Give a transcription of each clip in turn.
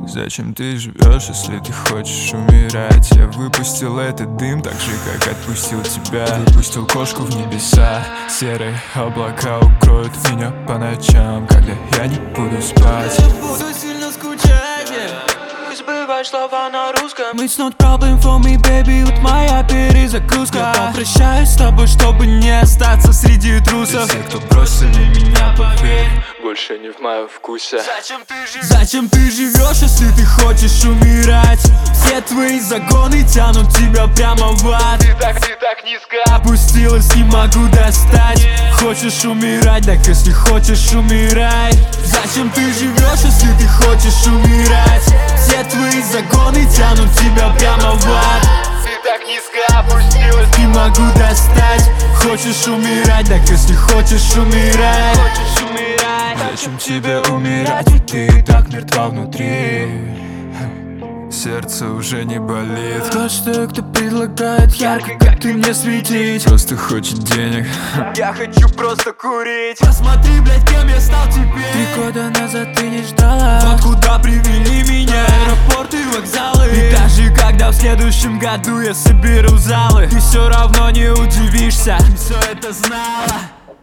Зачем ты живешь, если ты хочешь умирать? Я выпустил этот дым так же, как отпустил тебя. Выпустил кошку в небеса. Серые облака укроют меня по ночам, когда я не буду спать. Я буду сильно скучать, забывай слова на русском. It's not problem for me, baby, вот моя перезагрузка. Я попрощаюсь с тобой, чтобы не остаться среди трусов. Все, кто бросили меня, поверь, больше не в моем вкусе. Зачем ты живешь, если ты хочешь умирать? Все твои загоны тянут тебя прямо в ад. Ты так низко опустилась, не могу достать. Хочешь умирать, так если хочешь умирай. Зачем ты живешь, если ты хочешь умирать? Все твои загоны тянут тебя прямо в ад. Ты так низко опустилась, не могу достать. Хочешь умирать, так если хочешь умирай. Зачем тебе умирать, ведь ты и так мертва внутри. Сердце уже не болит. Каждый, кто предлагает ярко, как ты мне светить. Просто хочет денег. Я хочу просто курить. Посмотри, блядь, кем я стал теперь. 3 года назад ты не ждала. Вот куда привели меня аэропорты, вокзалы. И даже когда в следующем году я соберу залы, ты все равно не удивишься, ты все это знала.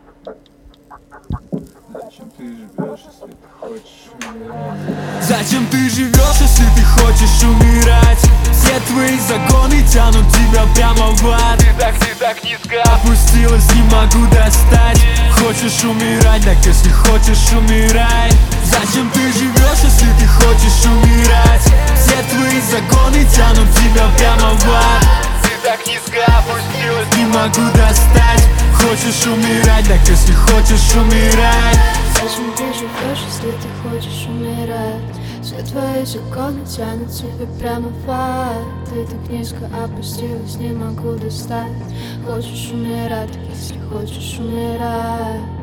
Зачем ты живешь, если ты хочешь умирать? Зачем ты живешь, если ты хочешь умирать? Все твои загоны тянут тебя прямо в ад. Ты так низко опустилась, не могу достать. Хочешь умирать, так если хочешь умирай. Зачем ты живешь, если ты хочешь умирать? Все твои загоны тянут тебя прямо в ад. Ты так низко опустилась, не могу достать. Хочешь умирать, так если хочешь умирай. Зачем ты живешь, если ты хочешь умирать? Все твои законы тянут тебя прямо в ад. Ты так низко опустилась, не могу достать. Хочешь умирать, так если хочешь умирать.